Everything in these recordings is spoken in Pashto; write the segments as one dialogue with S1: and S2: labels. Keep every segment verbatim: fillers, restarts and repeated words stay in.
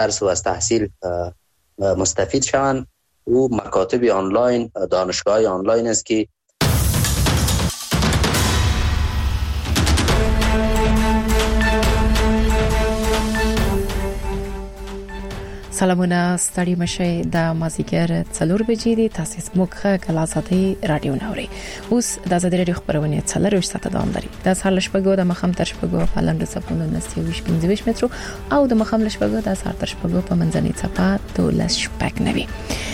S1: درس و از تحصیل مستفید شوند. او مکاتب آنلاین، دانشگاه آنلاین است که
S2: سلامونه ستړي مشه د مازیګر څلور بجې دي. تاسو موږ کلازادي رادیو نوري اوس د ازادي رادیو خبرونه څلور ساعته دوام لري. د سهار لشپګو د مخم تر شپګو په لاندې صفونه نسيوش پنځه مترو او د مخم لشپګو د سهار تر شپګو په منځنۍ صفه دولس شپږ نوي.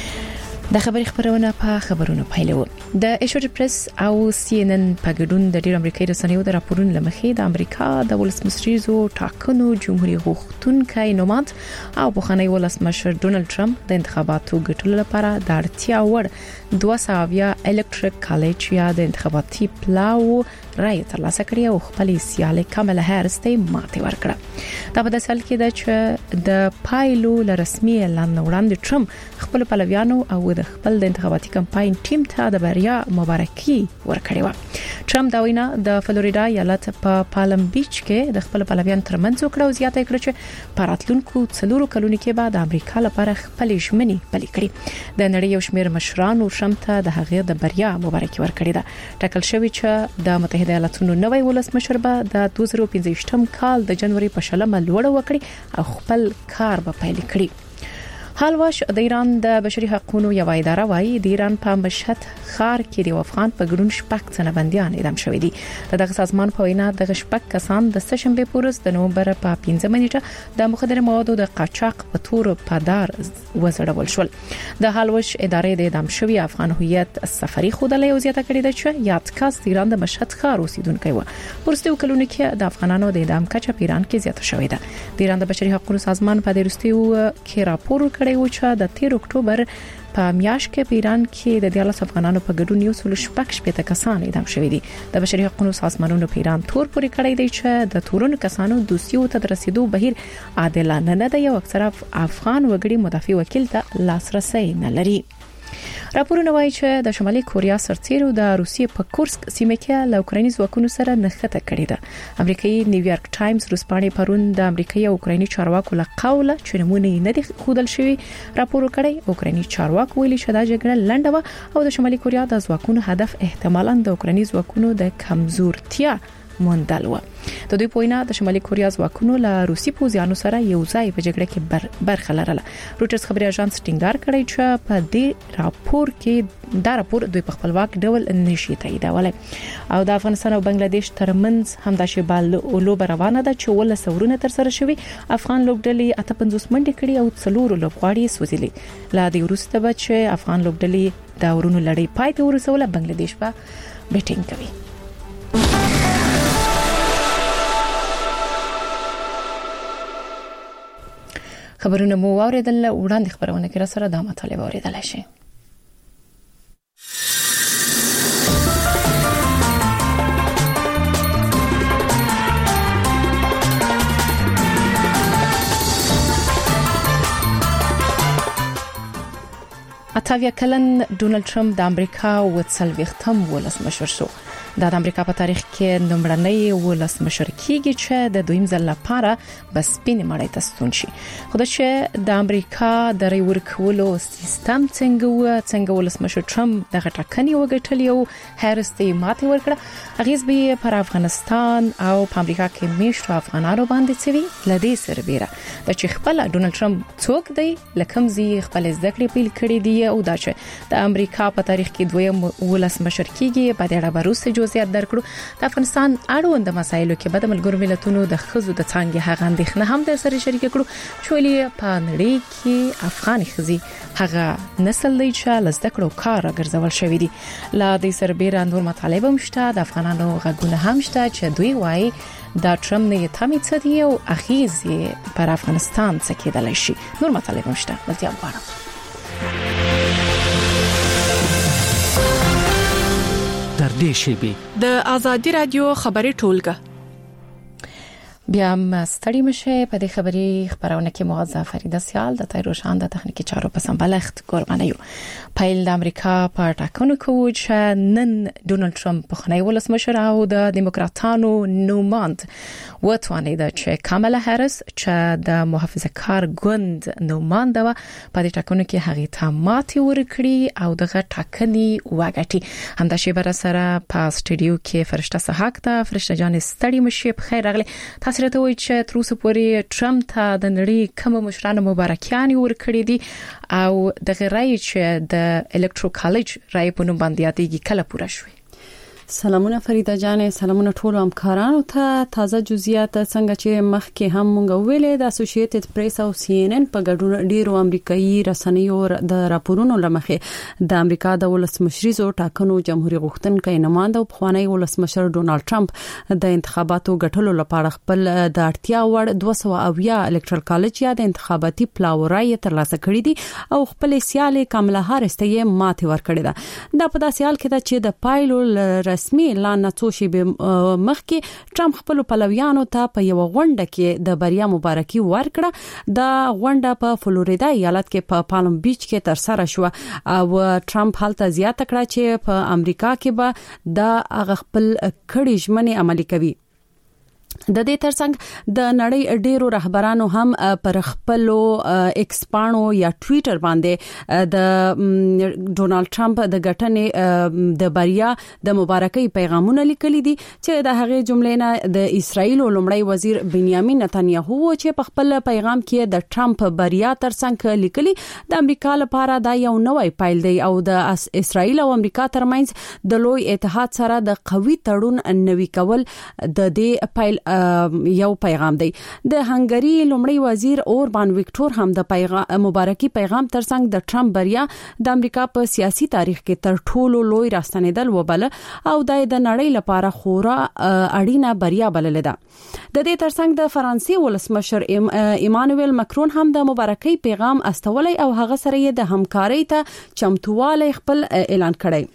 S2: د خبري خبرونه په خبرونو پیلو. د ایشورد پریس او سی ان ان په ګډون د ډیر امریکایي رسنیو د راپورونو لمخې د امریکا د ولسمشریزو ټاکنو جمهوریت غوښتونکي نومات او بخښنۍ ولسمشر ډونالد ټرمپ د انتخاباتو ګټلو لپاره د اړتیا وړ دوه ساویا الکتریک کالج یا د انتخاباتي پلاو رای ترلاسه کړی او خپل سیاله کاملا هریس ته ماته ورکړه. دا په داسې حال کې ده چې د پایلو ل رسمي اعلان وړاندې ټرمپ خپل پلویانو او د خپل د انتخاباتي کمپاین ټیم ته د بریا مبارکي ورکړې و. ټرمپ دا وینا د فلوریدا ایالت په پالم بیچ کې د خپل پلویان ترمنځ وکړه او زیاته کړه چې په راتلونکو څلورو کلونو کې بعد امریکا لپاره خپل ژمنې پلي کړي. د نړۍ یو شمېر مشرانو ټرمپ ته د هغې د بریا مبارکي ورکړې ده. ټاکل شوی چې د متحده ایالاتونو نوی ولسمشر به د دوه زره پنځه کال د جنوري په شلمه لوړه وکړي او خپل کار به پیل کړي. حالواش د ایران د بشري حقوقو یو اداره وايي د ایران په مشهد خار کې د افغان په ګډون شپږ څنه بنديان اعدام شوي دي. دغه سازمان په وینا د شپږ کسان د سشنبه پورز د نومبر په پنځه منېټه د مخدر موادو د قاچاق په تور پدار وزړول شول. د حالواش ادارې د اعدام شوي افغان هویت سفري خودلې او زیاته کړې ده چې یاد کاس د ایران د مشهد خار اوسیدونکو و. ورستیو کلونو کې د افغانانو د اعدام کچه په ایران کې زیاته شوې ده. د ایران د بشري حقوقو سازمان په ورستیو کې راپور کړی و چې د تیر اکتوبر په میاشت کې په ایران کې د دیالس افغانانو په ګډون یو څل شپږ شپږ کسان اعدام شوي دي. د بشري حقوقو سازمانونو په ایران تور پورې کړی دی چې د تورونو کسانو دوسیو ته رسیدو بهیر عادلانه نه دی او اکثره افغان وګړي مدافع وکیل ته لاسرسي نه لري. راپورونه وايي چې د شمالي کوریا سرتیرو د روسیې په کورسک سیمه کې له اوکرایني ځواکونو سره نښته کړې ده. امریکایي نیویارک ټایمز روسپانې پرون د امریکایي او اوکرایني چارواکو له قوله چې نمونه نه دي خودل شوی راپور کړی. اوکرایني چارواکو ویلي چې دا جګړه لنډه و او د شمالي کوریا د ځواکونو هدف احتمالاً د اوکرایني ځواکونو د کمزورتیا موندل و. د دوی پوینا د شمالي کوریا ځواکونو له روسي پوځیانو سره یو ځای په جګړه کې بر برخه لرله. روټرز خبري اژانس ټینګار کړی چې په دې راپور کې دا راپور دوی په خپلواک ډول نشي تاییدولای. او د افغانستان او بنگلاديش ترمنځ همدا شیبال لوب روانه ده چې ول سورونه تر سره شوي. افغان لوبډلې اته پنځوس منډې کړي او څلور لوبغاړي سوځلي. لا د وروسته به چې افغان لوبډلې د ورونو لړۍ پای ته ورسوله بنگلاديش په بیټینګ کوي. خبرونه مو واوریدل. وړاندې خبرونه کې را سره د مطالبه اوریدل شي. اتاویا کلن ډونالد ټرمپ د امریکا او څلوېښتم ولسمشر شو. د امریکا په تاریخ کې لومړنی ولسمشر کیږي چې د دویم ځل لپاره بس سپین مړی ته ستون شي. خو د چې د امریکا د ری ورکولو سیستم څنګه و څنګه ولسمشر ټرمپ د غټکنی وګټلی او هریس ته ماته ورکړه. اغیز به پر افغانستان او په امریکا کې میشتو افغانانو باندې سوي لدی سربېره د چې خپل ډونالد ټرمپ څوک دی لکم زی خپل ذکر پیل کړی دی او دا چې د امریکا په تاریخ کې دویم ولسمشر کیږي. په دې اړه بروسه زیات درکړو. د افغانستان اړوند مسایلو کې به د ملګرو ملتونو د خزو د څنګه هغه اندېښنه هم د سره شریک کړو چې ولې په نړۍ کې افغان خزي هغه نسل دی چې لزده کړو کار ګرځول شوی دی. لا د سربېره نور مطالبه مشته. د افغانانو غږونه هم شته چې دوی وایي دا ټرمپ نه تامي څه دی او اخیز پر افغانستان څه کېدلی شي. نور مطالبه مشته. بلتیا غواړم
S3: در دې شیبې د ازادي رادیو خبري ټولګه
S2: بیا مستړی مشه په دې خبري خبرونه کې موضوع فریده سیال د تایروشان د تخنیکی چارو په سمبلخت ګورمنیو پایل د امریکا په ټاکنو کې چې نن ډونالد ټرمپ په خنۍ ولسمشر او د دیموکراتانو نوماند وتوانید چې کاملا هریس چې د محافظه کار ګوند نوماند و په دې ټاکنو کې هغه تامات ورکړي او دغه ټاکنې واګټي همدا شی بر سره په سټډیو کې فرشته صحاک ته فرشته جان ستړی مشه په خیر راغلی تاسو راته وایي چې تر اوسه پورې ټرمپ ته د نړۍ کوم مشرانو مبارکیان ورکړي دي او د غیر چې د الکترو کالج رای په نوم باندې یادېږي کله پوره شوی.
S3: سلامونه فریده جان، سلامونه ټول همکارانو ته. تازه جزئیات څنګه چې مخکې هم مونږ ویلې د اسوسییټډ پریس او سی ان ان په ګډون ډیرو امریکایي رسنیو د راپورونو لمخې د امریکا د ولسمشریزو ټاکنو جمهوریت غوښتونکي نماینده او خوانی ولسمشر ډونالد ټرمپ د انتخاباتو ګټلو لپاره خپل د اړتیا وړ دوه سوه اویا الکترال کالج یا د انتخاباتي پلاورای ترلاسه کړی دي او خپل سیالي کاملا هاریس ته ماته ورکړی ده. دا په داسې حال کې ده چې د پایلو رسمي اعلان څو شی مخکې ټرمپ خپل پلویانو ته په یو غونډه کې د بریا مبارکي ورکړه. د غونډه په فلوریدا ایالت کې په پالم بیچ کې تر سره شو او ټرمپ هلته زیاته کړه چې په امریکا کې به د هغه خپل کړي ژمنې عملي کوي. د دې ترڅنګ د نړۍ ډیرو رهبرانو هم پر خپل ایکس پاڼو یا ټوئیټر باندې د ډونالد ټرمپ د غټنې د بریا د مبارکۍ پیغامونه لیکلي دي چې د هغه جملې نه د اسرایل لومړی وزیر بنیامین نتنیاهو چې په خپل پیغام کې د ټرمپ بریا ترڅنګ لیکلي د امریکا لپاره دا یو نوې پیل دی او د اسرایل او امریکا ترمنځ د لوی اتحاد سره د قوي تړون نوي کول د دې پیل یو پیغام دی. د هنګری لومړی وزیر اوربان وکټور هم د پیغام مبارکي پیغام ترڅنګ د ټرمپ بریا د امریکا په سیاسي تاریخ کې تر ټولو لوی راستنیدل وبله او د نړۍ لپاره خورا اړینه بریا بلل ده. د دې ترڅنګ د فرانسې ولسمشر ایمانوئل ماکرون هم د مبارکي پیغام استولای او هغه سره د همکارۍ ته چمتوالی خپل اعلان کړی.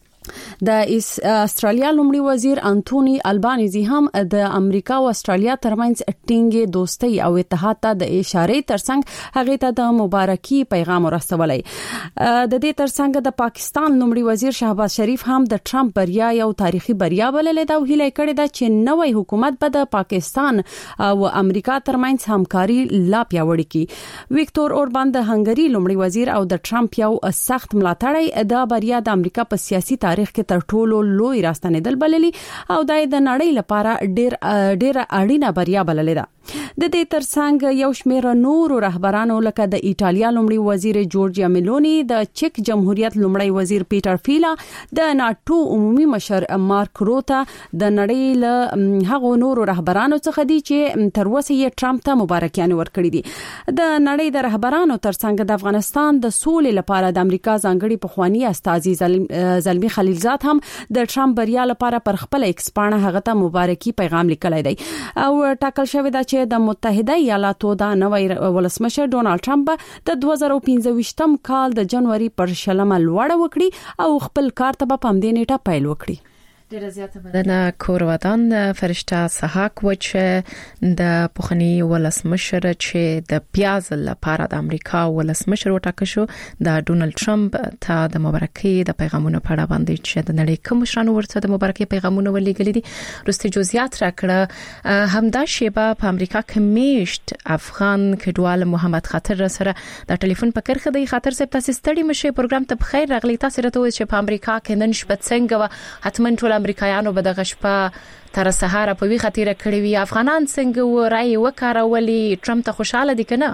S3: د استرالیا لومړي وزیر انټونی البانیزي هم د امریکا او استرالیا ترمنځ ټینګې دوستۍ او اتحاد ته د اشاره ترڅنګ هغه ته د مبارکي پیغام ورسولای. د دې ترڅنګ د پاکستان لومړي وزیر شهباز شریف هم د ټرمپ بریا یو تاریخي بریا بللې ده او هیله کړې ده چې نوې حکومت به د پاکستان او امریکا ترمنځ همکاري لا پیاوړې کړي. وکټور اوربان د هنګری لومړي وزیر او د ټرمپ یو سخت ملاتړی د بریا د امریکا په سیاسي تاریخ کې تر ټولو لوی راستنیدل بللی او د نړۍ لپاره ډیر ډیر اړینه بریا بللی ده. د دې ترڅنګ یو شمېر نور رهبرانو لکه د ایټالیا لومړي وزیر جورجیا میلونی، د چک جمهوریت لومړی وزیر پیټر فیلا، د ناتو عمومي مشر مارک روتا د نړۍ له هغو نور رهبرانو څخه دي چې تر اوسه یې ټرمپ ته مبارکیان ورکړي دي. د نړۍ د رهبرانو ترڅنګ د افغانستان د سولې لپاره د امریکا ځانګړي پخوانی استازي زلمی خلیلزاد هم د ټرمپ بریا لپاره پر خپل ایکس پاڼه هغه ته مبارکي پیغام لیکلی دی او ټاکل شوی دا چې د متحده ایالاتو د نوې ولسمشر ډونالد ټرمپ د دوه زره پنځه کال د جنوري پر شلمه لوړه وکړي او خپل کار ته په پامدې نیټه پیل وکړي.
S2: ډیره زیاته مننه کورودان فرشته صحاک و چې د پخنی ولسمشر چې د پیاز لپاره د امریکا ولسمشر وټاکل شو د ډونالد ټرمپ ته د مبارکۍ د پیغامونو په اړه باندې چې د نړۍ کوم مشرانو ورته د مبارکۍ پیغامونه ولېږلي دي. رسته جزئیات راکړه همدا شیبه په امریکا کې میشت افغان کډوال محمد خاطر سره د ټلیفون په کرخه دی. خاطر صاحب تاسو ستړي مشه پروګرام ته بخیر راغلی. تاسو راته وایي چې په امریکا کې نن شپه څنګه حتمن ټول امریکایانو به د غشپه تر سهار په وی خطیره کړی وي. افغانان څنګه و رائے وکړولې ټرمپ ته خوشاله دي کنه؟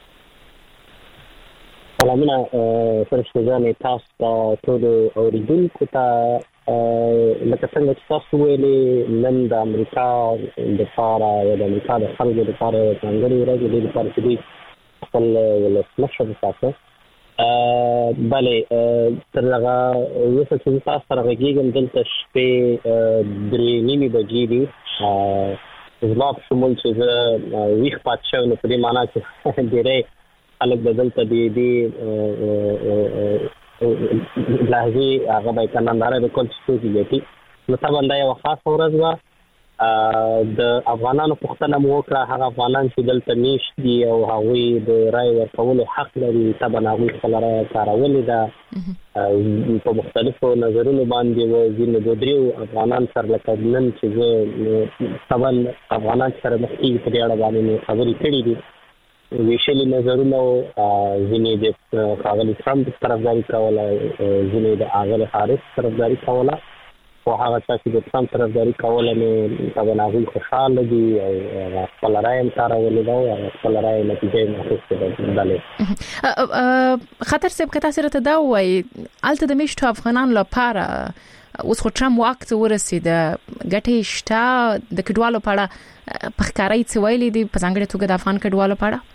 S4: سلامونه فرشته جانې، تاسو ټول اوریدونکو ته لکه څنګه چې تاسو ویلې نن د امریکا د لپاره یا د امریکا د خلکو لپاره څنګه ورځ د لپاره چې دوی خپل ولسمشر وټاکه. بله تر هغه وروسته چې تاسو سره غږیږم دلته شپې درې نیمې بجې دي زما په شمول چې زه ویښ پاتې شوی، نو په دې معنا چې ډېری خلک به دلته د دې لحظې هغه به یې که ننداره به کول چې څوک یې ګټي. نو طبعا دا یوه خاصه ورځ وه د افغانانو پښتنه مو وکړه هغه افغانان چې دلته میشت دي او هغوی د رای ورکولو حق لري طبعا هغوی خپل رای کارولې ده په مختلفو نظرونو باندې و ځینې د دریو افغانان سره لکه نن چې زه طبعا افغانان سره مخکې په دې اړه باندې خبرې کړې دي ویشلي نظرونه ځینې د ښاغلي ټرمپ طرفداري کوله ځینې د ښاغلي هاریس طرفداري کوله او هغه چې د ټرمپ طرفداري کوله نو طبعا هغوی خوشحاله دي او خپل رای هم کارولې ده او خپل رای نتیجه یې اخیستې ده.
S2: خطر صاحب که تاسو راته دا وایي هلته د میشتو افغانانو لپاره اوس خو ټرمپ وخت ورسېده ګټې شته د کډوالو په اړه په ښکاره څه ویلي دي په ځانګړې توګه د افغان کډوالو په اړه؟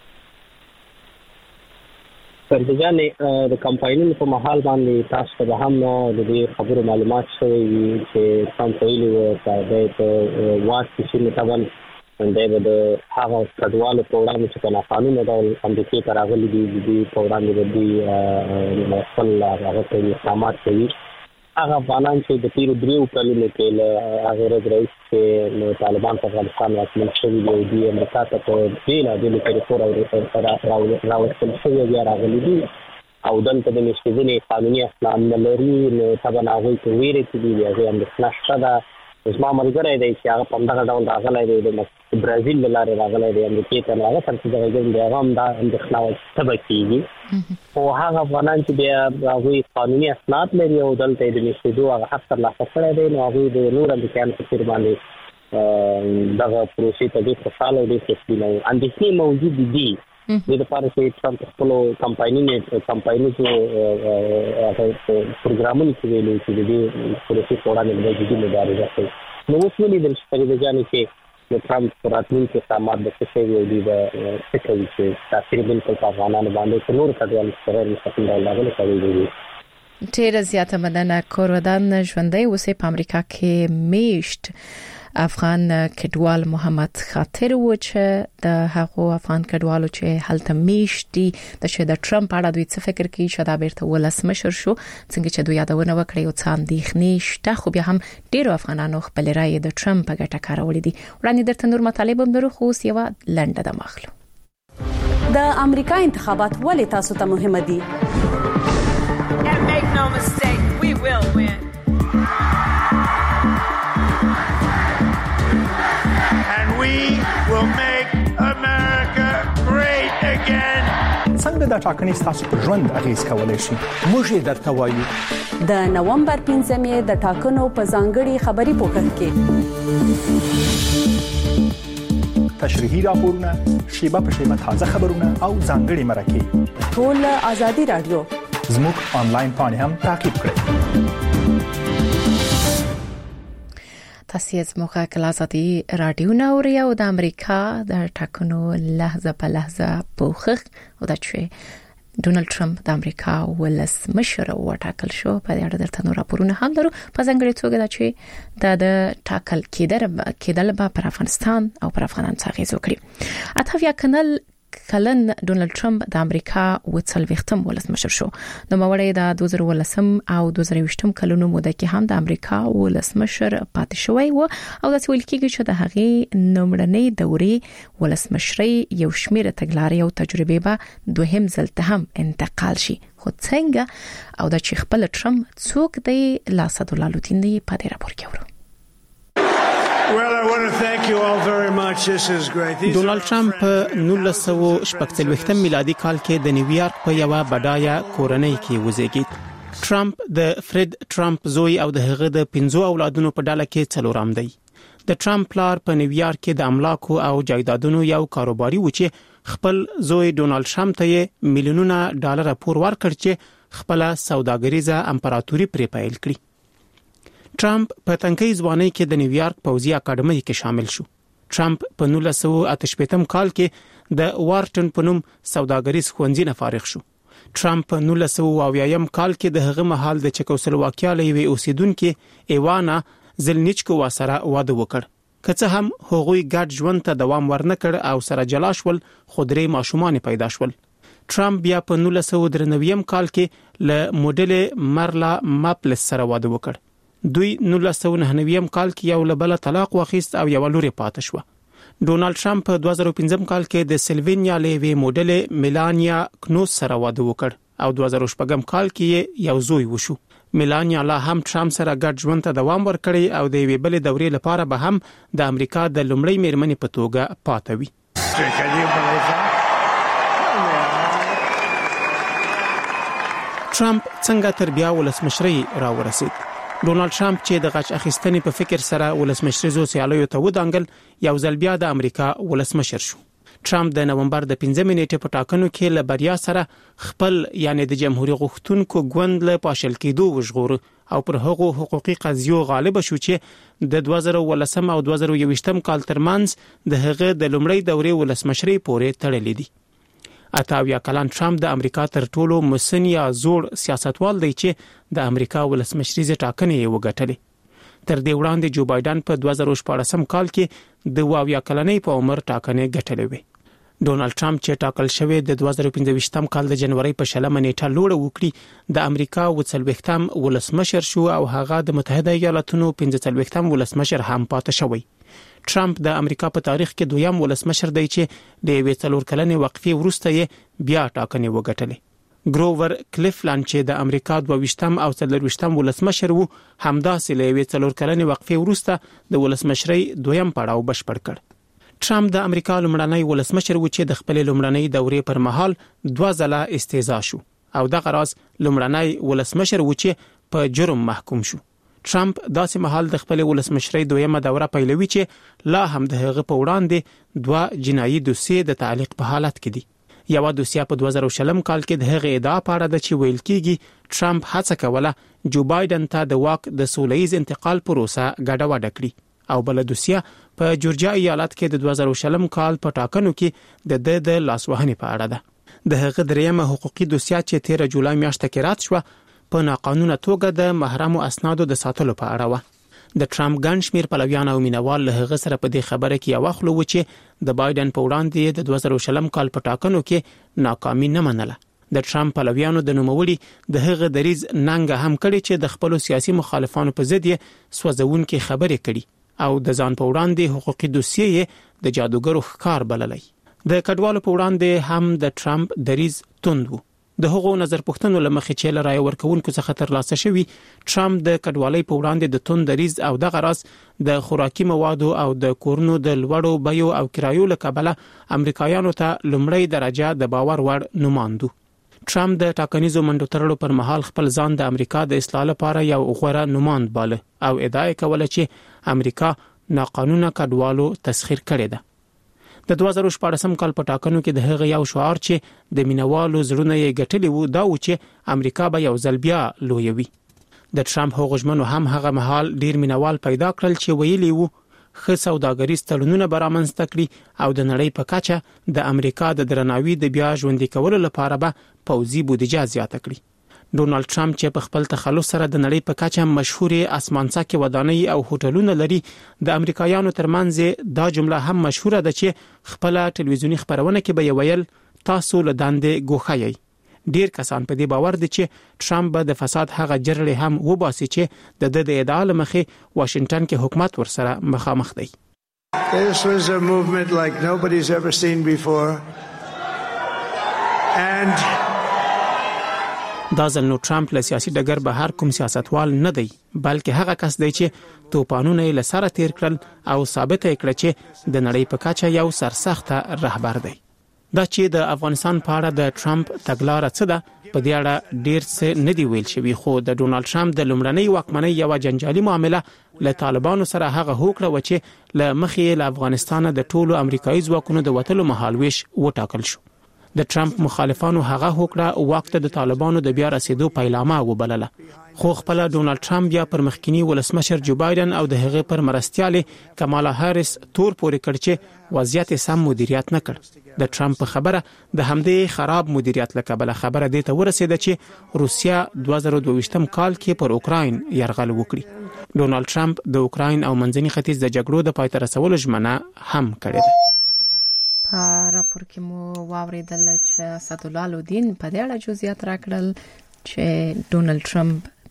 S4: فرجانې د کمپاینونو په محل باندې تاسو ته هم د دې خبرو معلومات شوي چې ټرمپ ویلي و چې د واک چې طبعا د د هغه کډوالو په وړاندې چې په ناقانونه ډول امریکې ته راغلي دي د دې په وړاندې د دې خپل هغه کوي اقدامات کوي. هغه افغانان چې د تیرو دریو کلونو کې له هغه ورځ راهیسې چې طالبان په افغانستان واکمن شوي دي او دوی امریکا ته په بېلابېلو طریقو راوستل شوي بیا راغلي دي او دلته د میشتېدنې قانوني اسناد نه لري نو طبعا هغوی په ویرې کې دي د هغوی اندېښنه شته ده. زما ملګری دی چې هغه په همدغه ډول راغلی دی د برازیل له لارې راغلی دی امریکې ته نو هغه سره چې دغه ګرم دی هغه هم دا اندېښنه تبه کېږي خو هغه افغانان چې بیا هغوی قانوني اسناد لري او دلته یې د میشتېدو هغه حق ترلاسه کړی دی نو هغوی د نور امریکایانو په څېر باندې دغه پروسې ته ډېر خوشحاله او ډېر تسلیمه وو. اندېښنې موجودې دي د لپاره چې ټرمپ خپلو کمپاینونو کمپاینونو پروګرامونو کې ویلي چې د دې پروسې په وړاندې د جدي مبارزه کوي. نو اوس ولیدل چې فرید جانې چې د ټرمپ راتلونکي اقدامات د څه شوي او دوی د څه کوي چې تاثیر بالکل په افغانانو باندې په نورو کډوالو سره مستقیم ډول راغلی کوي دي.
S2: ډېره زیاته مننه. کورودان ژوندی اوسې په امریکا کې میشت افغان کډوال محمد خاطر و چې د هغو افغان کډوالو چې هلته میشت دي د چې د ټرمپ اړه دوی څه فکر کوي چې دا بیرته ولسمشر شو څنګه چې دوی یادونه وکړي او څه اندېښنې شته خو بیا هم ډیرو افغانانو خپل رای د ټرمپ په ګټه کارولې دي. وړاندې درته نور مطالب هم درو خو یو لنډه د مخلو
S3: د امریکا انتخابات ولې تاسو ته مهمه دي؟
S5: And make no mistake, we will win.
S6: And we will make America great again.
S7: څنګه دا ټاکنې ستاسو په ژوند اغیز کولای شي؟ موږ یې درته وایو.
S3: د نومبر پنځمې د ټاکنو په ځانګړي خبري پوښتنه کې
S7: تشریحي راپورونه، شیبه په شیبه تازه خبرونه او ځانګړي مرکې.
S3: ټول ازادي رادیو
S7: زموږ آنلاین پاڼه هم تعقیب کړئ.
S2: تاسو زموږ کله ازادي رادیو نوري او د امریکا د ټاکنو لحظه په لحظه پوښښ او د چې ډونالد ټرمپ د امریکا ولسمشر وټاکل شو په دې اړه درته نور راپورونه هم درو په ځانګړي توګه دا چې د ټاکل کېدل کېدل په افغانستان او پر افغانان څخه زوکړي. اته یا کنل کلن ډونالد ټرمپ د امریکا وڅلوختم ولسمشر شو. د موړې د دوه زره ولسم او دوه زره ویشتم کلونو موده کې هم د امریکا ولسمشر پاتې شوی و او د ویل کېږي چې د هغې نومړنۍ دورې ولسمشرۍ یو شمېر تګلارې او تجربې به دوهم ځل ته هم انتقال شي. خو څنګه او د چې خپل ټرمپ څوک دی لاسد لالوتین دی په دې راپور کې ورو.
S6: Well, I want to thank you all very much. This is great.
S8: ډونالد ټرمپ نولس سوه شپږ څلوېښتم میلادي کال کې د نیویارک په یوه بډایه کورنۍ کې وزیږید. ټرمپ د فرید ټرمپ زوی او د هغه د پنځو اولادونو په ډله کې څلورم دی. د ټرمپ پلار په نیویارک کې د املاکو او جایدادونو یو کاروباري و چې خپل زوی ډونالد ټرمپ ته میلیونونه ډالر پور ورکړ چې خپل سوداګریزه امپراتوري پرې پیل کړي. ټرمپ په تنکي ځوانۍ کې د نیویارک پوځي اکاډمۍ کې شامل شو. ټرمپ په نولس سوه اته شپېتم کال کې د وارټن په نوم سوداګریز ښوونځي نه فارغ شو. ټرمپ په نولس سوه اویایم کال کې د هغه مهال د چکوسلواکیا له یوې اوسیدونکو ایوانا زلنیچکو سره واده وکړ. که څه هم هغوی ګډ ژوند ته دوام ورنکړ او سره جلا شول خو درې ماشومان پیدا شول. ټرمپ بیا په نولس سوه درې نوي کال کې له موډل مرلا ماپلس سره واده وکړ. دوی نولس سوه نهه نوي کال کې یو لبل طلاق واخیست او یو لوري پاتې شو. ډونالد ټرمپ په دوه زره او پنځم کال کې د سلوینیا لیوی موډل میلانیا کنوس سره واده وکړ او دوه زره شپږم کال کې یو زوی وشو. میلانیا لا هم ټرمپ سره ګډ ژوند ته دوام ورکړي او د یوې بلې دورې لپاره به هم د امریکا د لومړۍ میرمنې په توګه پاتې وي. ټرمپ څنګه تر بیا ولسمشرۍ راورسید؟ ډونالد ټرمپ چې د غچ اخیستنې په فکر سره ولسمشریزو سیالیو ته ودانګل یو ځل بیا د امریکا ولسمشر شو. ټرمپ د نومبر د پنځمې نیټې په ټاکنو کې له بریا سره خپل یعنی د جمهوریت غوښتونکو ګوند له پاشل کېدو وژغور او پر هغو حقوقي قضیو غالب شو چې د دوه زره ولسم او دوه زره یوویشتم کال ترمنځ د هغه د لومړۍ دورې ولسمشرۍ پورې تړلې دي. اتاویا کلن ټرمپ د امریکا تر ټولو مسن یا زوړ سیاستوال دی چې د امریکا ولسمشریزه ټاکنې وګټلې. تر دې وړاندې جو بایدن په دوه زره شپږم کال کې د واویا کلنۍ په عمر ټاکنې ګټلې وې. ډونالد ټرمپ چې ټاکل شوی د دوه زره پنځه کال د جنوري په شلمه نیټه لوړه وکړي د امریکا وڅلوختم ولسمشر شو او هغه د متحده ایالاتونو پنځه ولسمشر هم پاتې شوی. ټرمپ د امریکا په تاریخ کې دویم ولسمشر دی چې د یوې څلور کلنې وقفې وروسته یې بیا ټاکنې وګټلې. ګروور کلیفلند چې د امریکا دوه او څلورویشتم ولسمشر وو همداسې له یوې څلور کلنې وقفې وروسته د ولسمشرۍ دویم پړاو بشپړ کړ. ټرمپ د امریکا لومړنی ولسمشر و چې د خپل لومړنۍ دورې پر مهال دوه ځله استیضاح شو او دغه راز لومړنی ولسمشر و چې په جرم محکوم شو. ټرمپ داسې مهال د خپل ولسمشرۍ دویمه دوره پیلوي چې لا هم د هغه په وړاندې دوه جنایي دوسیې د تعلیق په حالت کې دي. یو دوسیه په دوه زره شلم کال کې د هغه ادعا پاړه د چې ویل کېږي ټرمپ هڅه کوله جو بایدن ته د واک د سولهییز انتقال پروسه ګډوډه کړي او بل دوسیه په جورجیا ایالت کې د دوه زره شلم کال په ټاکنو کې د د د لاسوهنې په اړه ده. د هغه دریمه حقوقي دوسیه چې تیر جولای میاشته کې رات شو په ناقانونه توګه د محرمو اسنادو د ساتلو په اړه و. د ټرمپ ګڼ شمېر پلویان او مینوال له هغه سره په دې خبره کې یو خلو و چې د بایدن په وړاندې د دوه زره شلم کال په ټاکنو کې ناکامي نه منله. د ټرمپ پلویانو د نوموړي د هغه دریز ننګ هم کړي چې د خپل سیاسي مخالفانو په ضد یې سوځونکي خبرې کړي او د ځان په وړاندې حقوقي دوسیې د جادوګرو ښکار بللی. د کډوالو په وړاندې هم د ټرمپ دریز توند و. د هغو نظر پوښتنو لمخې چې له رای ورکوونکو څخه ترلاسه شوی ټرمپ د کډوالۍ په وړاندې د توند دریز او دغه راز د خوراکي موادو او د کورونو د لوړو بیو او کرایو له کبله امریکایانو ته لومړی درجه د باور وړ نوماندو. ټرمپ د ټاکنیزو منډو ترلو پر مهال خپل ځان د امریکا د اصلاح لپاره یو غوره نوماند باله او ادعا کوله چې امریکا ناقانونه کډوالو تسخیر کړي ده. د دوه زره شپږم کال په ټاکنو کې د هغه یو شعار چې د مینوالو زړونه یې ګټلي وو دا و چې امریکا به یو ځل بیا لوی وي. د ټرمپ هغو ژمنو هم هغه مهال ډیر مینوال پیدا کړل چې ویلي وو ښه سوداګریز تړونونه به رامنځته کړي او د نړۍ په کچه د امریکا د درناوي د بیا ژوندي کولو لپاره به پوځي بودیجه زیاته کړي. ډونالد ټرمپ چې په خپل تخلص سره د نړۍ په کچه مشهورې اسمانڅکې ودانۍ او هوټلونه لري د امریکایانو ترمنځ دا جمله هم مشهوره ده چې خپل ټلویزیونی خبرونه کې به ویل تاسو له دندې ګوښه یې. ډیر کسان په دې باور دي چې ټرمپ به د فساد هغه جرړې هم وباسي چې د د ادعا لمخې واشنگټن کې حکومت ورسره مخامخ دی.
S6: This was a movement like nobody's ever seen before. And
S8: دا ځل نو ټرمپ له سیاسي ډګر بهر کوم سیاستوال نه دی بلکې هغه کس دی چې توپانونه له سره تیر کړل او ثابت کړ چې د نړۍ په کچه یو سرسخته رهبر دی. دا چې د افغانستان په اړه د ټرمپ تګلاره څه ده په دې اړه ډیر څه نه دی ویل شوی خو د ډونالد ټرمپ د لومړنۍ واکمنۍ یو جنجالي معامله له طالبانو سره هغه هوکړه و چې له مخې له افغانستان د ټولو امریکایي ځواکونو د وټلو مهالويش وټاکل شو. د ټرمپ مخالفانو هغه هوکړه وخت د طالبانو د بیا رسیدو پیلامه وبلله خو خپل ډونالد ټرمپ بیا پر مخکنی ولسمشر جو بایدن او د هغه پر مرستياله کمالا هاریس تور پورې کړ چې وضعیت سم مدیریت نه کړ. د ټرمپ خبره د همدې خراب مدیریت لکبله خبره دی ته ورسېده چې روسیا دوه زره دوه ویشتم کال کې پر اوکراین یرغل وکړي. ډونالد ټرمپ د اوکراین او منځني ختیځ د جګړو د پای ته رسولو ژمنه هم کړې ده.
S2: په راپور کې مو واوریدل چې اسدالله الدین په دې اړه جزئیات راکړل چې ډونالد ټرمپ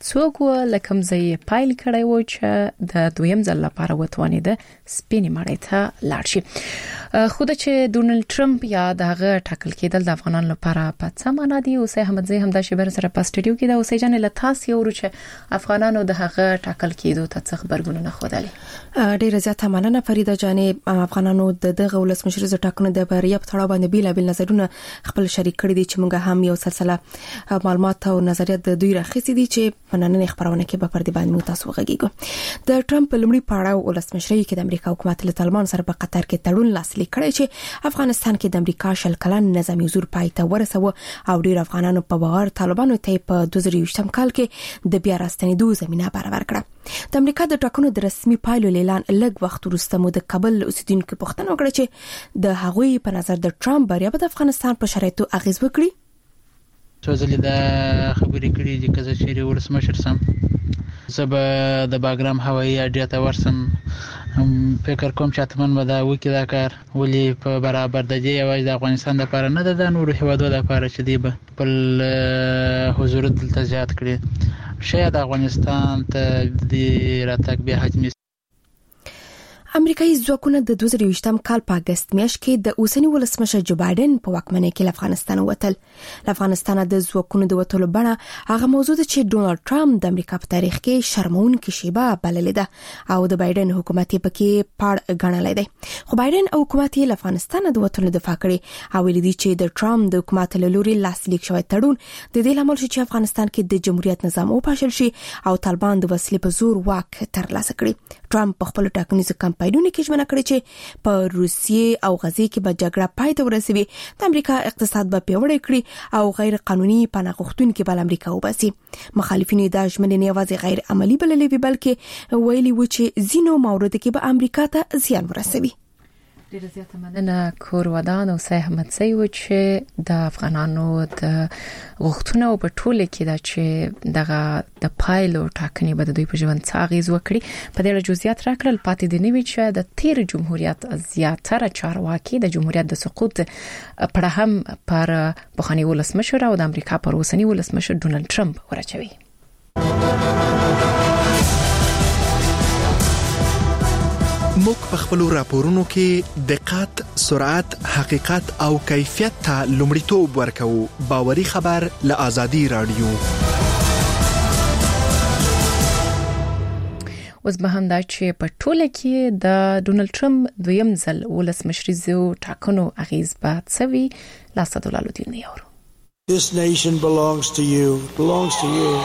S2: څوک لکم ځای پایل کړی و چې د دویم ځل لپاره وتوانید سپینې مړی ته لاړ شي. خو د چې ډونالد ټرمپ یا دغه ټاکل کېدل د افغانانو لپاره په څه معنا دی؟ اوسې احمد زی هم د شبر سره په سټډیو کې دا اوسې جن له تاسو یو چې افغانانو د هغه ټاکل کېدو ته څه خبرګون نه خوده.
S9: ډیره زیاته مننه فریده جانې. افغانانو د دغه ولسمشر ز ټاکنو د بریا په تړاو باندې بیل بیل نظرونه خپل شریک کړي دي چې موږ هم یو سلسله معلومات او نظریات د دوی راخېسي دي چې په نننې خبرونه کې به پر دې باندې موږ تاسو وغږیږو. د ټرمپ لومړي پړاو ولسمشرۍ کې د امریکا حکومت له طالبان سره په قطر کې تړون لاسلیک کړی چې افغانستان کې د امریکا شل کلن نظامي حضور پای ته ورسوه او ډیر افغانانو په باور طالبانو ته په دوه زره یوولسم کال کې د بیا راستنېدو زمينه برابر کړه. د امریکا د ټاکنو د رسمي پایلو اعلان لږ وخت وروسته مو د کابل اوسیدونکو پوښتنه وکړه چې د هغوی په نظر د ټرمپ بریا په افغانستان په شرایطو اغیز وکړي.
S10: څو ځلې دا خبرې کړې دي چې چیرې ولسمشر سم زب د باګرام هوایي اډې ته ورسم فکر کوم چې اتمن به دا وکړي دا کار ولې په برابر د دې یوازې د افغانستان لپاره نه د نورو هیوادو لپاره چې دی به خپل حضور دلته زیات کړي. شاید افغانستان ته د راتګ بیا حجمي
S9: امریکایي ځواکونه د دوه زره یوولسم کال په اگست میاشت کې د اوسنی ولسمشر جو بایدن په واکمنۍ کې افغانستان وتل. افغانستان د ځواکونو د وټولو بڼه هغه موضوع ده چې ډونالد ټرمپ د امریکا په تاریخ کې شرمونکې شیبه بللې ده او د بایدن حکومت په کې پاړ غنلې ده. خو بایدن او حکومت یې افغانستان د وټولو دفاع کړي او ویلي دي چې د ټرمپ د حکومت له لوري لاسلیک شوی تړون د دې لامل شي چې افغانستان کې د جمهوریت نظام وپاشل شي او طالبان د وسلې په زور واک ترلاسه کړي. ټرمپ په خپل ټاکنیزو کمپاینونو کې ژمنه کړې چې په روسیې او غزې کې به جګړه پای ته ورسوي، د امریکا اقتصاد به پیاوړی کړي او غیر قانوني پناه غوښتونکي به امریکا وباسي. مخالفینو دا ژمنې نه یوازې غیر عملی بللې وی بلکې ویلي و چې ځینو موارد کې به امریکا ته زیان ورسوي.
S2: ډیره زیاته مننه کور ودان او سي احمد سي و چې د افغانانو د غوښتنو په ټوله کې دا چې دغه د پایلو ټاکنې به د دوی په ژوند څه اغیز وکړي په دې اړه جزئیات راکړل. پاتې دي نوي چې د تیر جمهوریت زیاتره چارواکي د جمهوریت د سقوط پر هم پر بخاني ولسمشر او د امریکا پر اوسنی ولسمشر ډونالد ټرمپ ورچوي.
S11: موږ په خپل راپورونو کې دقت، سرعت، حقیقت او کیفیت ته لومړیتوب ورکوو. باوري خبر له آزادي رادیو.
S2: اوس به هم دا چې په ټوله کې د ډونالد ټرمپ دویم ځل ولسمشریزو ټاکنو اغیز به څوي. لاسته دولالو دی نه یورو.
S6: This nation belongs to you. Belongs to you.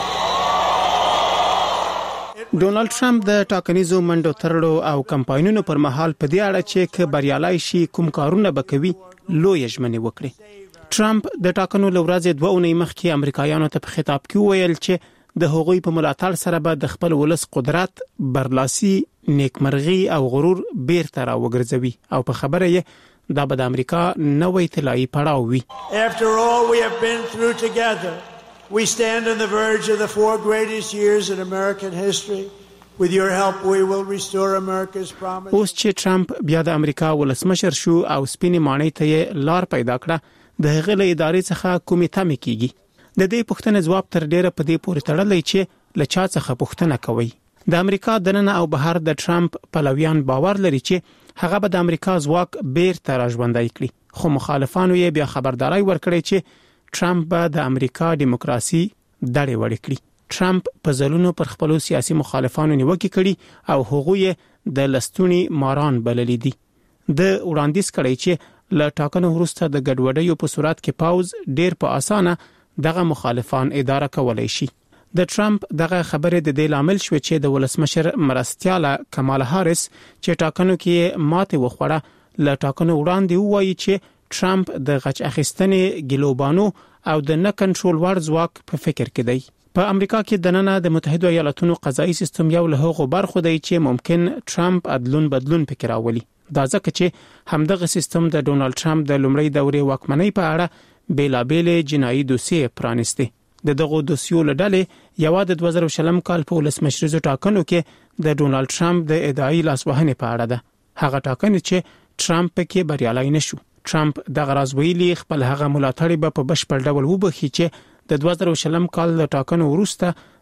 S8: ډونالد ټرمپ د ټاکنیزو منډو ترړو او کمپاینونو پر مهال په دې اړه چې ک بریالای شي کوم کارونه بکوي لوی ژمنې وکړي. ټرمپ د ټاکنو لورځ دوه اونۍ مخکې امریکایانو ته په خطاب کې ویل چې د هغوی په ملاتړ سره به د خپل ولس قدرت، برلاسي، نیکمرغي او غرور بیرته راوګرځوي او په خبره یې دا به د امریکا نوې طلایي پړاو وي.
S6: After all we have been through together, we stand on the verge of the four greatest years in American history. With your help we will restore America's promise.
S8: اوس چې ټرمپ بیا د امریکا ولسمشر شو او سپینې ماڼۍ ته یې لار پیدا کړه، د هغه له ادارې څخه کومې تمې کیږي. د دې پوښتنې جواب تر ډیره په دې پورې تړلی چې له چا څخه پوښتنه کوي. د امریکا دننه او بهر د ټرمپ پلویان باور لري چې هغه به د امریکا ځواک بیرته راژوندی کړي، خو مخالفانو یې بیا خبرداري ورکړې چې ټرمپ به د امریکا دیموکراسي دړې وړې کړي. ټرمپ په ځلونو پر خپل سیاسي مخالفانو نیوکې کړي او هغوی د لستونی ماران بللې دي. د وړاندیز کړي چې له ټاکنو وروسته د ګډوډیو په صورت کې پاوز ډیر په اسانه دغه مخالفان اداره کولای شي. د ټرمپ دغه خبره د دې لامل شو چې د ولسمشر مرستياله کمال هاریس چې ټاکنو کې ماته وخوړه له ټاکنو وړاندې وایي چې ټرمپ د غچ اخیستنې ګلوبانو او د نه کنټرول وړ ځواک په فکر کې دی. په امریکا کې د نن د متحده ایالاتونو قضایي سیستم یو له هغو برخو دی چې ممکن ټرمپ عدلون بدلون فکر راولي. دا ځکه چې همدغه سیستم د ډونالد ټرمپ د لومړۍ دورې واکمنۍ په اړه بیلابېل جنایي دوسیې پرانیسته. د دغه دوسیو له ډلې یو د دوه زره شلم کال په ولسمشریزو ټاکنو کې د ډونالد ټرمپ د ادعای لاسوهنې په اړه ده. هغه ټاکنې چې ټرمپ کې بریالای نشو. ټرمپ د غراز ویلي خپل هغه ملاتړي په بشپړ ډول وبخي چې د دوه زره شلم کال د ټاکنو وروسته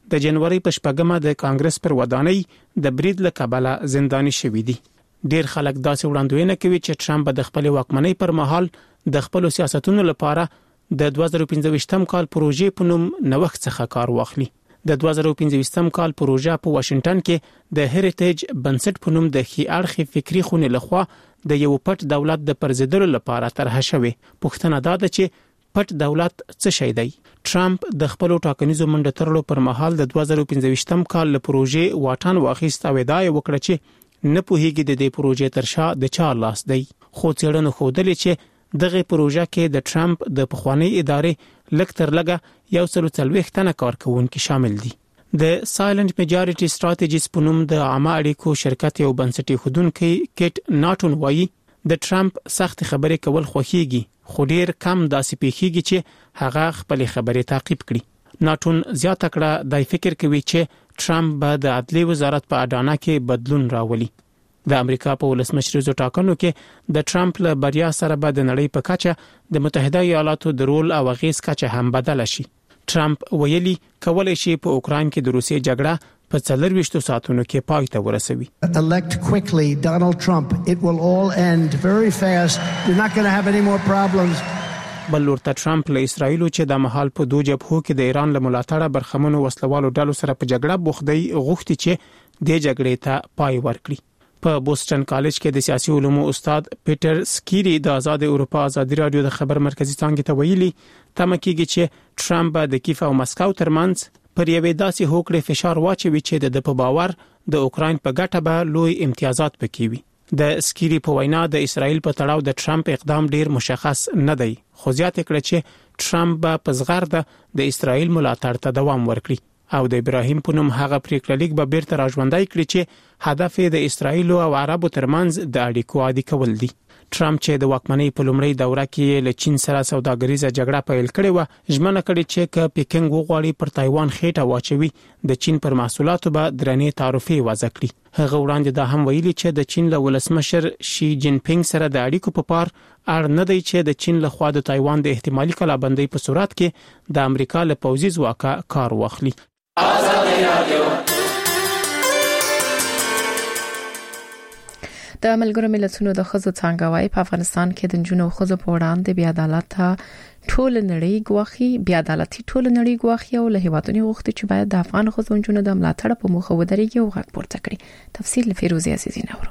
S8: د جنوري په شپږمه د کانګرس پر ودانۍ د برید له کبله زنداني شوي دي. ډیر خلک داسې وړاندوینه کوي چې ټرمپ د خپل واکمنۍ پر مهال د خپل سیاستونو لپاره د دوه زره پنځه کال پروژې په نوم نوښت څخه کار واخلي. د دوه زره پنځه کال پروژه په واشنگټن کې د هریټیج بنسټ په نوم د ښي اړخ فکری خونې لخوا د یو پټ دولت د پرځیدلو لپاره طرح شوی. پوښتنه دا ده چې پټ دولت څه شی دی؟ ټرمپ د خپل ټاکنیزو منډه ترلو پر مهال د دوه زره پنځه کال له پروژې واټن واخیست او ادعا وکړه چې نه پوهیږي د دې پروژې تر شا د چا لاس دی. خو څېړنو ښودلې چې دغه پروژه کې د ټرمپ د پخوانی ادارې لږ تر لږه یو سل څلوېښت تنه کارکونکي شامل دي. د سایلنت میجارټي ستراتیجیز په نوم د عامه اړیکو شرکت یو بنسټي خودونکي کټ ناټون وایي د ټرمپ سخت خبرې کول خوښيږي، خو ډیر کم داسې پیښیږي چې هغه خپل خبرې تعقیب کړي. ناټون زیاته کړه د فکر کوي چې ټرمپ به د عدلي وزارت په اډانه کې بدلون راولي. د امریکا په ولسمشریزو ټاکنو کې د ټرمپ له بریا سره به د نړۍ په کچه د متحده ایالاتو د رول او اغیز کچه هم بدله شي. ټرمپ ویلي کولای شي په اوکراین کې د روسیې جګړه په څلرويشتو ساعتونو کې پای ته ورسوي.
S12: Elect quickly Donald Trump. It will all end very fast. You're not going to have any more problems.
S8: بل ورته ټرمپ له اسرایلو چې د محل په دوه جبهو کې د ایران له ملاتړه برخمنو وسلوالو ډلو سره په جګړه بوخدي غوښتي چې د جګړې ته پای ورکړي. په بوسټن کالج کې د سیاسي علومو استاد پیټر سکيري د آزاد اروپا ازادي رادیو د خبر مرکزی څنګه ته ویلي تمه کیږي چې ټرمپ د کیف او مسکو ترمنځ پر یوې داسې هوکړې فشار واچوي چې د په باور د اوکراین په ګټه به لوی امتیازات پکې وي. د سکيري په وینا د اسرایل په تړاو د ټرمپ اقدام ډیر مشخص نه دی، خو زیاته کړه چې ټرمپ به په زغرده د اسرایل ملاتړ ته دوام ورکړي او د ابراهیم په نوم هغه پریکړه لیک به بیرته راژوندای کړي چې هدف یې د اسرایل او عربو ترمنځ د اړیکو عادي کول دي. ټرمپ چې د واکمنۍ په لومړۍ دوره کې له چین سره سوداګریزه جګړه پیل کړې و، ژمنه کړې چې ک پیکنګ وغواړي پر تایوان خېټه واچوي د چین پر محصولاتو به درنې تعرفې وضع کړي. هغه وړاندې دا هم ویلي چې د چین له ولسمشر شي جین پینګ سره د اړیکو په پار اړ نه دی چې د چین له خوا د تایوان د احتمالي کلابندۍ په صورت کې د امریکا له پوځي ځواکه کار واخلي.
S2: د ملګرو ملتونو د ښځو څنګه وايي په افغانستان کې د جنونو ښځو په وړاندې بیا عدالت ټول نړۍ ګواخي بیا عدالتي ټول نړۍ ګواخي او له هیوادونو غوښتي چې باید د افغان ښځو جنونو د ملاتړ په موخه ودرېږي او غږ پورته کړي. تفصیل فیروزه عزیزی نورو.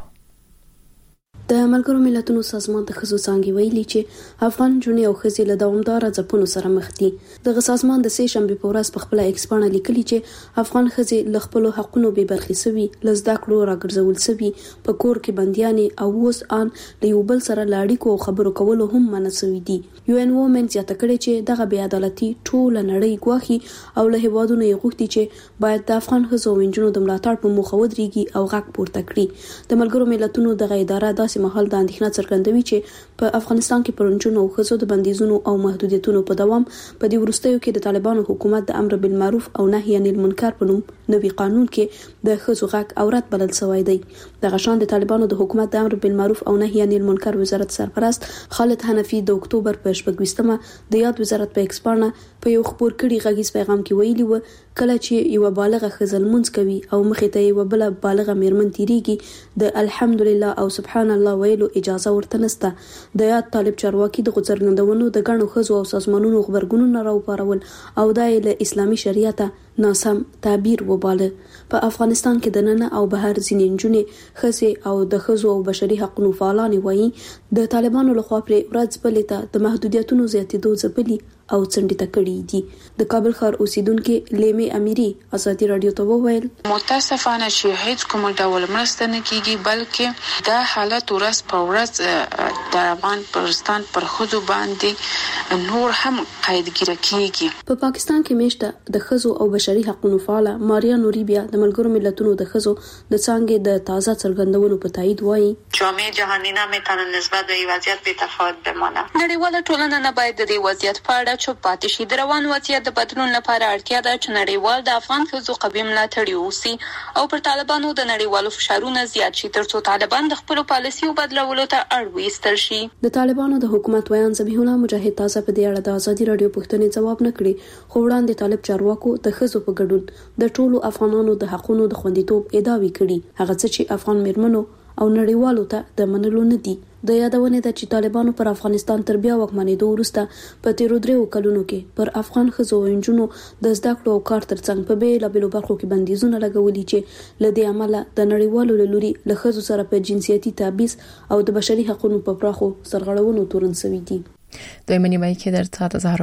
S13: د ملګرو ملتونو سازمان د ښځو څنګه ویلي چې افغان جنونې او ښځې له دوامدار ځپونو سره مخ دي. د سازمان د سې شنبې په ورځ په خپل ایکس باندې لیکلي چې افغان ښځې له خپل حقونو بې برخې سوي، له زده کړو راګرځول سوي، په کور کې بنديانې او اوس ان له یو بل سره لاړیکو او خبرو کولو هم منع سوي دي. یو ان وومن زیاته کړي چې دغه بې عدالتي ټول نړۍ ګواخي او له هیوادونو یې غوښتي چې باید د افغان ښځو او نجونو د ملاتړ په موخه ودرېږي او غږ پورته کړي. د ملګرو ملتونو دغه اداره داسې مهال د اندېښنه څرګندوي چې په افغانستان کې پر نجونو او ښځو د بندیزونو او محدودیتونو په دوام په دې وروستیو کې د طالبانو حکومت د امر بالمعروف او نهي عن المنکر په نوم نوي قانون کې د ښځو غږ اورات بلل شوی دی. دغه شان د طالبانو د حکومت د امر بالمعروف او نهي عن المنکر وزارت سرپرست خالد حنفي د اکتوبر په شپږمه د یاد وزارت په ایکس باندې په یو خبر کړي غږیز پیغام کې ویلي و کله چې یو بالغه ښځه لمونځ کوي او مخې ته یو بل بالغه میرمن تیریږي د الحمدلله او سبحان الله ویلو اجازه ورته نشته. د یاد طالب چارواکي د غوڅرګندونو د غنو ښځو او سازمانونو خبرګونونه راوپارول او د اسلامي شریعت ناسم تعبیر وباله. په افغانستان کې د نن او بهر ځینې نجونې ښځې او د ښځو او بشري حقوقو فعالان وایي د طالبانو لخوا پر ورځ بلې ته د محدودیتونو زیاتېدو ځپلي او څنډه تکړی دي. د کابل ښار اوسیدونکو لیمه امیری ازادي رادیو ته وویل
S14: متاسفانه چې هیڅ کوم ډول مرسته نه کیږي بلکې دا حالت ورځ په ورځ د افغان پرستان پر خودو باندې نور هم قیدګیر کیږي.
S13: په پاکستان کې میشته د ښځو او بشري حقوقو فعال ماریا نوریبیا د ملګرو ملتونو د ښځو د څنګه د تازه څرګندونو په تایید وایي
S15: جامعه جهانی نمیتونه نسبت به این وضعیت بی تفاوت بمانه.
S16: نړیواله ټولنه نه باید د دې وضعیت په اړه
S15: چوپ پاتې شي. د روان وضعیت د بدلون لپاره اړتیا ده چې نړیوال د افغان ښځو قوي ملاتړ وکړي او پر طالبانو د نړیوالو فشارونه زیات شي ترڅو طالبان د خپل پالیسیو بدلولو ته اړ وایستل شي.
S13: د طالبانو د حکومت ویان ذبیح الله مجاهد تازه په دې اړه د ازادي رادیو پوښتنې جواب نه کړي، خو وړاندې طالب چارواکو د ښځو په ګډون د ټولو افغانانو د حقوقو د خوندیتوب ادعاوې کړي، هغه څه چې افغان میرمنو او نړیوالو ته د منلو نه دي. د یادونه ده چې طالبانو پر افغانستان تر بیا واکمنېدو وروسته په تیرو دریو کلونو کې پر افغان ښځو او نجونو د زده کړو او کار ترڅنګ په بیلابېلو برخو کې بندیزونه لګولي چې له دې امله د نړیوالو له لوري له ښځو سره په جنسیتي تبعیض او د بشري حقوقو په پراخو سرغړونو تورن شوي دي.
S2: دویمه نیمه کې در څخه